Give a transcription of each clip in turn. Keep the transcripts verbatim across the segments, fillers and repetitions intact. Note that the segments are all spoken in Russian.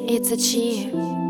It's a Chi.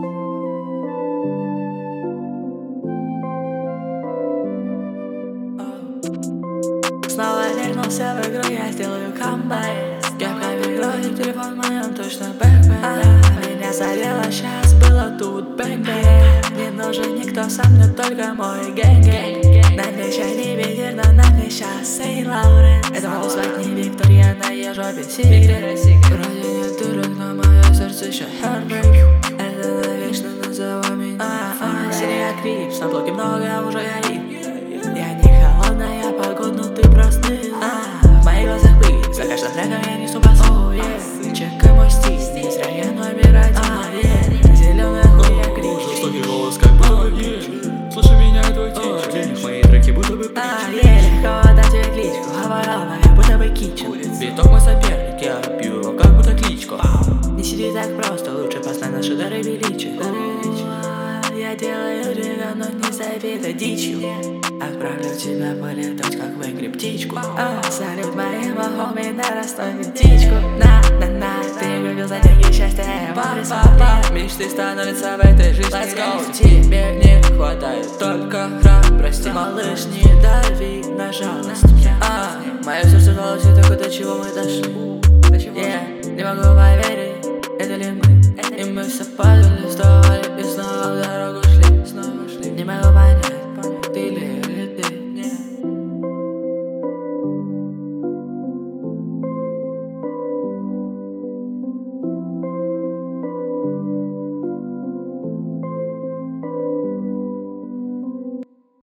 Снова вернулся в игру, я сделаю камбэк. Кепка игрой, телефон в моем точно бэкбэк. Меня завело, сейчас было тут бэнг-бэнг. Не нужен никто, сам мне только мой гэнг-гэнг. На мне ща не ветер, но на мне щас Сей Лаурен. Это могу звать не Виктория, на ее жопе сигарет. Вроде нет дырок, но мое сердце еще heartbreak. Это навечно назови меня. Синяя крипс, на блоке много уже горит. Я не холодная погода, но ты простыл. а, В моих глазах пыль, за каждым треком я несу бас. oh, yeah. Чекай мой стиль, не зря я номер один. а, yeah. Зеленая хуя кричит. Жестокий голос, как будто бы клич. Слушай меня, твой тич. Мои треки будто бы притча. а, yeah. Легко дать тебе кличку, говорила, я будто бы кичен. Биток мой соперник, я пью его, как будто кличко. Не сиди так просто, лучше поставь наши дары величия. Я делаю двига, но не забита дичью. Отправлю тебя полетать, как в игре птичку. а, Салют моим хоми на Ростове птичку. На-на-на, ты любил затяги счастья, папа. Мечты становятся в этой жизни. Let's go. Тебе не хватает только храбрости. Малыш, не дави на жалость. а, Мое сердце жалось только до чего мы дошли. yeah. Не могу поверить, это ли мы? И мы все падали, вставали и снова в дорогу шли. Не могу понять,